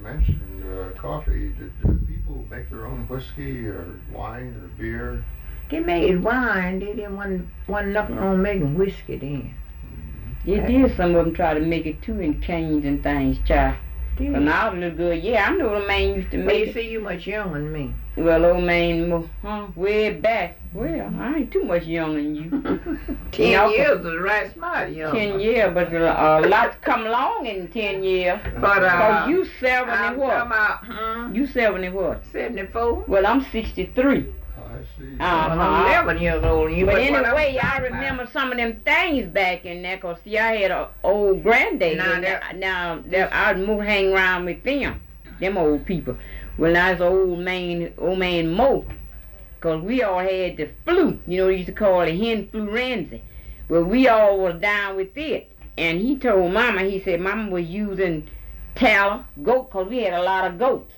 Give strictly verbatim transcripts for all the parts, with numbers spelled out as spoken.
mentioned uh, coffee. Did, did people make their own whiskey or wine or beer? They made wine. They didn't want, want nothing on making whiskey then. They did, some of them try to make it too and change and things, child. Did. When I was a little girl, yeah, I know the man used to Well, make you it. see, you much younger than me. Well, old man, mo- huh, way back. Well, I ain't too much younger than you. Ten You know, years is right smart, young. Ten years, but a lot's come along in ten years. But, uh, Cause you seventy I'm what? talking about, hmm, You seventy what? seventy-four. Well, I'm sixty-three. Oh, I see. Uh, Well, I'm eleven years old than you. But what I'm anyway, I talking remember some of them things back in there, cause see, I had an old granddaddy. Now and that- now that I'd more hang around with them, them old people. When I was old man, old man Mo, cause we all had the flu. You know, they used to call it influenza. Well, we all was down with it, and he told Mama, he said Mama was using tallow, goat, cause we had a lot of goats.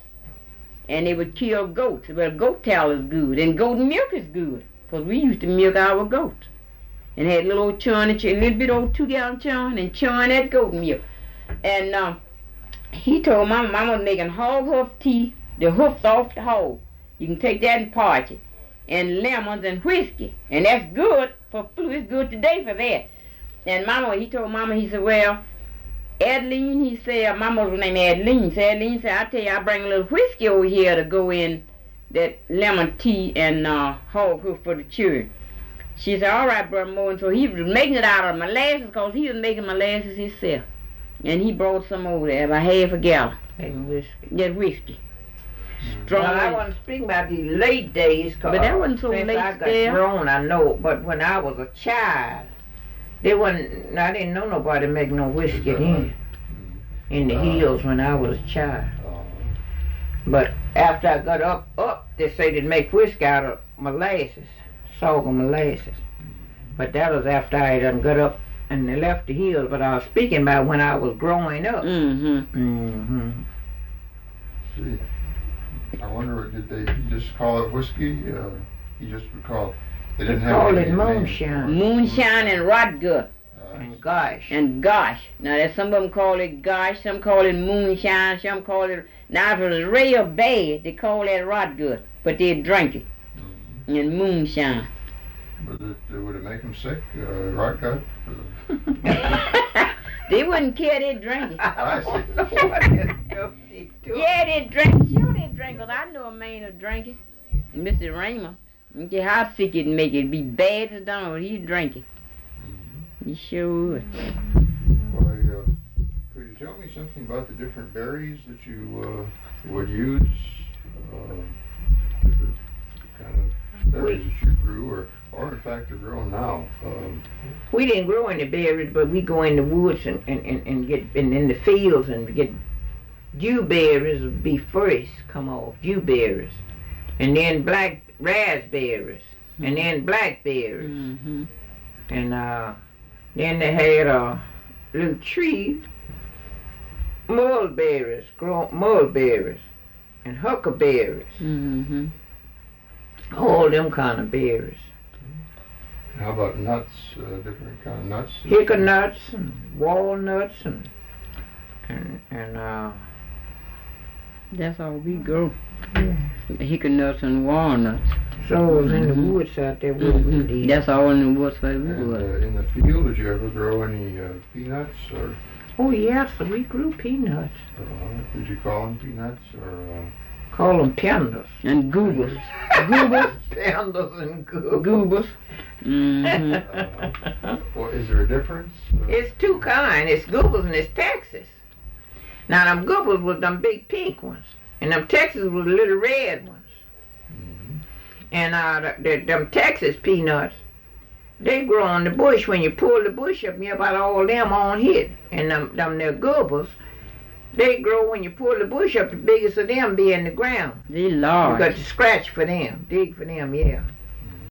And they would kill goats. Well, goat tallow is good, and goat milk is good, cause we used to milk our goats, and had little old churn, and ch- a little bit old two gallon churn, and churn that goat milk. And uh, he told Mama, Mama was making hog hoof tea, the hoofs off the hog. You can take that and parch it, and lemons and whiskey, and that's good for flu. It's good today for that. And Mama, he told Mama, he said, well, Adeline, he said, Mama was named Adeline. So Adeline said, I tell you, I bring a little whiskey over here to go in that lemon tea and uh, hog hoof for the children. She said, all right, Brother Mo. And so he was making it out of molasses, because he was making molasses himself. And he brought some over there, about half a gallon. Making whiskey. That whiskey. Mm. Strong. Well, I wasn't speaking about these late days, cause But that wasn't so since late I got there. grown, I know. But when I was a child, they wasn't. I didn't know nobody make no whiskey then. In the Uh, hills when I was a child. Uh, But after I got up, up, they say they'd make whiskey out of molasses, sorghum molasses. But that was after I done got up and they left the hills. But I was speaking about when I was growing up. Mm-hmm. Mm-hmm. see. I wonder, did they just call it whiskey? Uh, you just recall they They didn't have call any it name. moonshine. Moonshine and rot gut. Uh, And gosh. And gosh. Now, there's some of them call it gosh, some call it moonshine, some call it... Now, if it was real bad, they call that rot gut. But they drink it. mhm. And moonshine. But it, it would it make them sick? Uh, right, gut? Uh, They wouldn't care, they'd drink it. I see. Yeah, they drink. Sure, they drink. Cause I know a man who drink it. Mister Raymer. Don't care how sick it'd make it. Be bad as dawn, he'd drink it. Mhm. He sure would. Why, uh, could you tell me something about the different berries that you uh, would use? Uh, different kind of berries that you grew, or, or in fact are grown now. Um, We didn't grow any berries, but we go in the woods and, and, and, and get and in the fields and get dewberries would be first come off, dewberries. And then black raspberries. And then blackberries. Mm-hmm. And uh, then they had a little tree, mulberries, grow mulberries, and huckleberries, Mm-hmm. all them kind of berries. how about nuts? Uh, different kind of nuts? Hickory nuts and walnuts and and and uh, That's all we grow. Hickory nuts and walnuts. so it was in the Mhm. woods out there where we Mhm. did. That's all in the woods where we And grew up. uh, in the field, did you ever grow any uh, peanuts, or Oh yes, we grew peanuts. uh, did you call them peanuts, or? Uh, Call them pandas. And goobers. Goobers. Pandas and goobers. Goobers. Mm-hmm. uh, well, is there a difference? Uh, It's two kinds. It's goobers and it's Texas. Now them goobers was them big pink ones, and them Texas was the little red ones. mhm. And uh, the, the, them Texas peanuts, they grow on the bush. When you pull the bush up, you about all them on hit. And them them their goobers, they grow when you pull the bush up. The biggest of them be in the ground. They You large. got to scratch for them, dig for them, yeah.